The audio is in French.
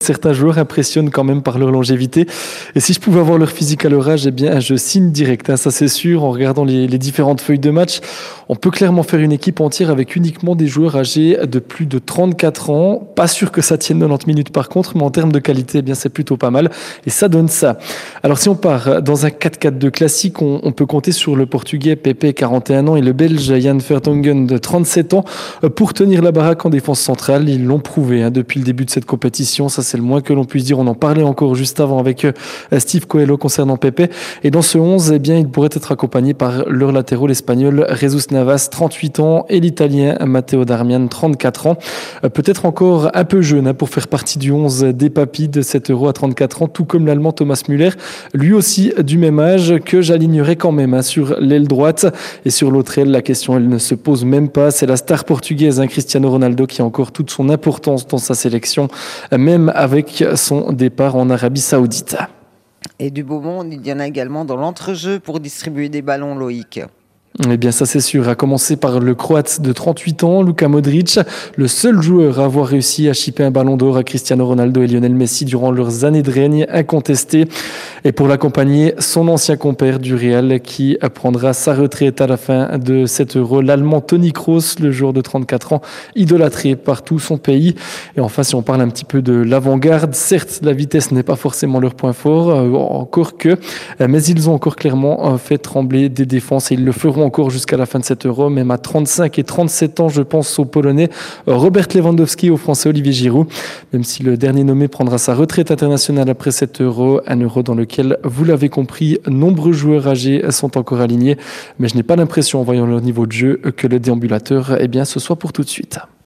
Certains joueurs impressionnent quand même par leur longévité. Et si je pouvais avoir leur physique à leur âge, eh bien, je signe direct, hein, ça c'est sûr. En regardant les différentes feuilles de match, on peut clairement faire une équipe entière avec uniquement des joueurs âgés de plus de 34 ans. Pas sûr que ça tienne 90 minutes par contre, mais en termes de qualité, eh bien, c'est plutôt pas mal. Et ça donne ça. Alors si on part dans un 4-4-2 classique, on peut compter sur le Portugais Pepe, 41 ans, et le Belge Jan Vertonghen, de 37 ans, pour tenir la baraque en défense centrale. Ils l'ont prouvé depuis le début de cette compétition. Ça, c'est le moins que l'on puisse dire. On en parlait encore juste avant avec Steve Coelho concernant Pepe. Et dans ce 11, eh bien, il pourrait être accompagné par leur latéraux, l'espagnol Jesus Navas, 38 ans, et l'italien Matteo Darmian, 34 ans. Peut-être encore un peu jeune pour faire partie du 11 des papis de cet Euro à 34 ans, tout comme l'Allemand Thomas Müller, lui aussi du même âge, que j'alignerai quand même sur l'aile droite. Et sur l'autre aile, la question, elle ne se pose même pas. C'est la star portugaise, Cristiano Ronaldo, qui a encore toute son importance dans sa sélection, même avec son départ en Arabie Saoudite. Et du beau monde, il y en a également dans l'entrejeu pour distribuer des ballons, Loïc. Eh bien, ça c'est sûr. À commencer par le Croate de 38 ans, Luka Modric, le seul joueur à avoir réussi à chipper un ballon d'or à Cristiano Ronaldo et Lionel Messi durant leurs années de règne, incontesté. Et pour l'accompagner, son ancien compère du Real qui prendra sa retraite à la fin de cet Euro, l'Allemand Toni Kroos, le joueur de 34 ans, idolâtré par tout son pays. Et enfin, si on parle un petit peu de l'avant-garde, certes, la vitesse n'est pas forcément leur point fort, encore que, mais ils ont encore clairement fait trembler des défenses et ils le feront encore jusqu'à la fin de cet Euro, même à 35 et 37 ans, je pense aux Polonais Robert Lewandowski et au Français Olivier Giroud, même si le dernier nommé prendra sa retraite internationale après cet Euro, un Euro dans lequel, vous l'avez compris, nombreux joueurs âgés sont encore alignés, mais je n'ai pas l'impression, en voyant leur niveau de jeu, que le déambulateur, eh bien, ce soit pour tout de suite.